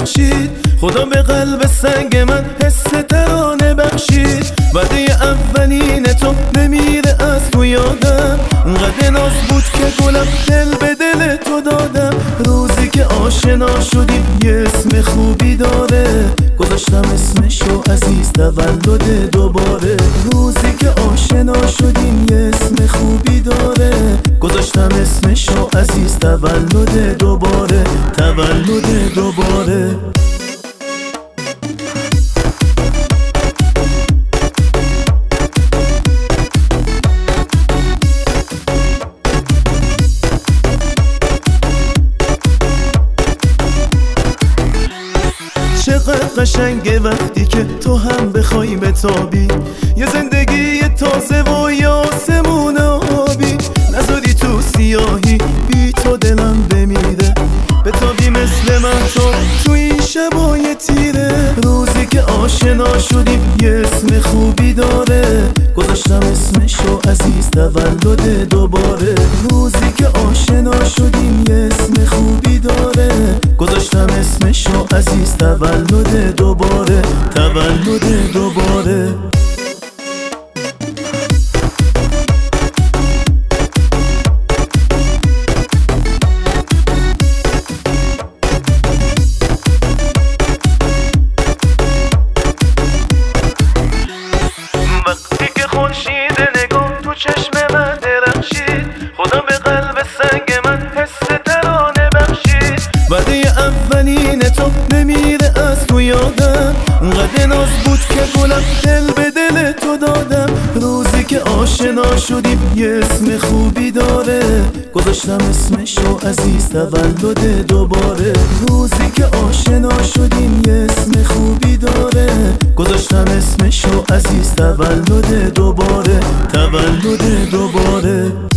درخشید. خدا به قلب سنگ من حس ترانه بخشید. وعده اولین تو نمیره از تو یادم، انقدر ناز بود که گلم دل به دل تو دادم. روزی که آشنا شدیم یه اسم خوبی داره، گذاشتم اسمشو عزیز تولد دوباره. روزی که آشنا شدیم یه اسم خوبی داره، گذاشتم اسمشو عزیز تولد دوباره، تولد دوباره. چقدر قشنگه وقتی که تو هم بخوای بتابی، یه زندگی تازه و یه آسمون آبی. نذاری تو سیاهی بی تو دلم بمیره، بتابی مثل من تو این شبای تیره. روزی که آشنا شدیم یه اسم خوبی داره، گذاشتم اسمشو عزیز تولد دوباره. روزی که آشنا شدیم یه اسم خوبی داره، گذاشتم اسمشو عزیز تولد دوباره، تولد دوباره. وقتی که خورشید نگاه تو چشم من درخشید، خدا به قلب سنگ من حس ترانه بخشید. وعده اولین تو نمیره از تو یادم، انقدر ناز بود که گلم دل به دل تو دادم. روزی که آشنا شدیم یه اسم خوبی داره، گذاشتم اسمشو عزیز تولد دوباره. روزی که آشنا شدیم یه اسم خوبی داره، گذاشتم اسمشو عزیز تولد دوباره، تولد دوباره.